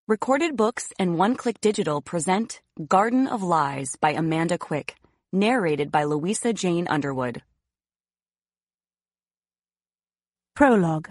Recorded Books and One Click Digital present Garden of Lies by Amanda Quick, narrated by Louisa Jane Underwood. Prologue.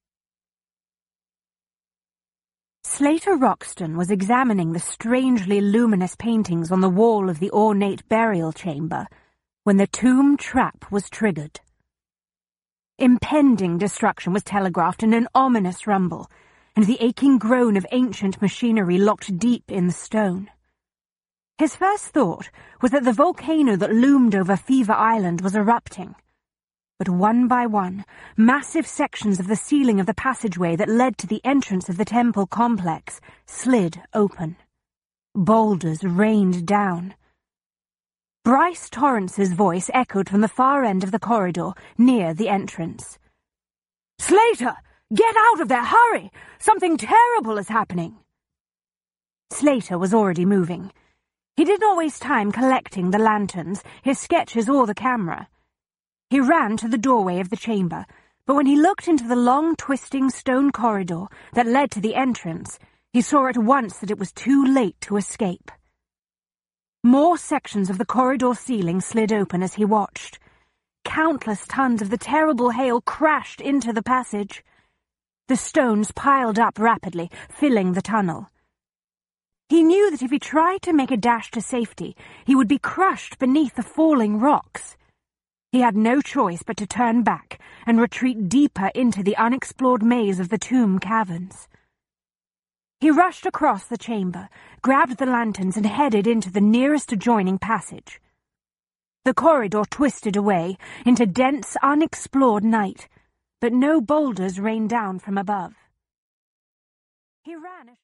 Slater Roxton was examining the strangely luminous paintings on the wall of the ornate burial chamber when the tomb trap was triggered. Impending destruction was telegraphed in an ominous rumble, and the aching groan of ancient machinery locked deep in the stone. His first thought was that the volcano that loomed over Fever Island was erupting. But one by one, massive sections of the ceiling of the passageway that led to the entrance of the temple complex slid open. Boulders rained down. Bryce Torrance's voice echoed from the far end of the corridor near the entrance. "Slater! Get out of there! Hurry! Something terrible is happening!" Slater was already moving. He did not waste time collecting the lanterns, his sketches, or the camera. He ran to the doorway of the chamber, but when he looked into the long, twisting stone corridor that led to the entrance, he saw at once that it was too late to escape. More sections of the corridor ceiling slid open as he watched. Countless tons of the terrible hail crashed into the passage. The stones piled up rapidly, filling the tunnel. He knew that if he tried to make a dash to safety, he would be crushed beneath the falling rocks. He had no choice but to turn back and retreat deeper into the unexplored maze of the tomb caverns. He rushed across the chamber, grabbed the lanterns, and headed into the nearest adjoining passage. The corridor twisted away into dense, unexplored night, but no boulders rained down from above. He ran